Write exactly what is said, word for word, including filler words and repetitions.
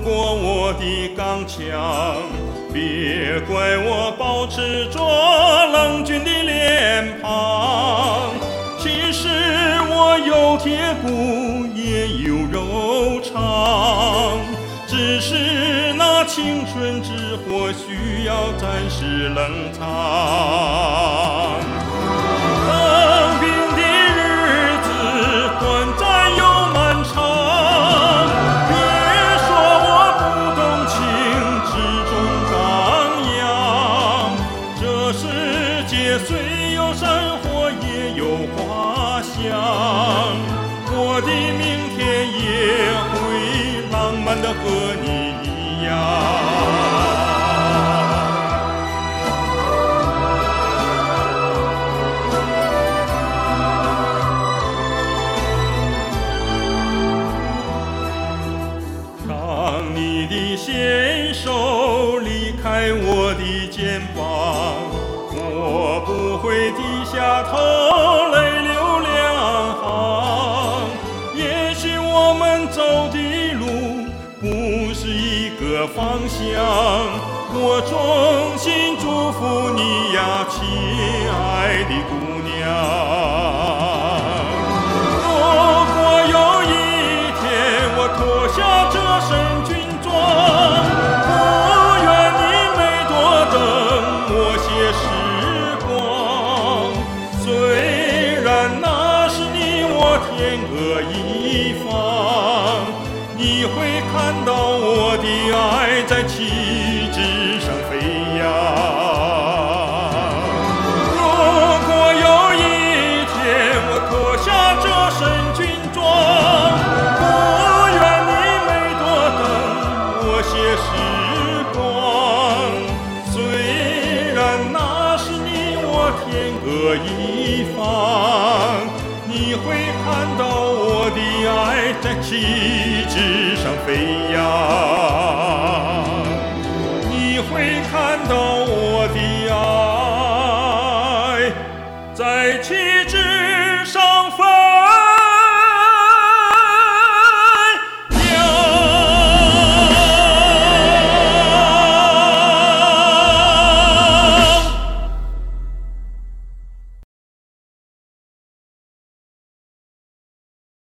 过我的刚强，别怪我保持着冷峻的脸庞。其实我有铁骨，也有肉肠，只是那青春之火需要暂时冷藏。当兵的日子短暂又漫长，别说我不懂情，之中荡漾。这世界虽有山火，也有花香，我的明天也会浪漫的和你一样。当你的纤手离开我的肩膀，我不会低下头泪流两行。也许我们走的路不是一个方向，我衷心祝福你呀，亲爱的姑娘。如果有一天我脱下这身军装，不愿你每多等我些时光。虽然那是你我天各一方，你会看到我的爱在旗帜上飞扬。如果有一天我脱下这身军装，不愿你每多等我些时光。虽然那是你我天各一方，你会看到我的爱在旗帜上飞扬。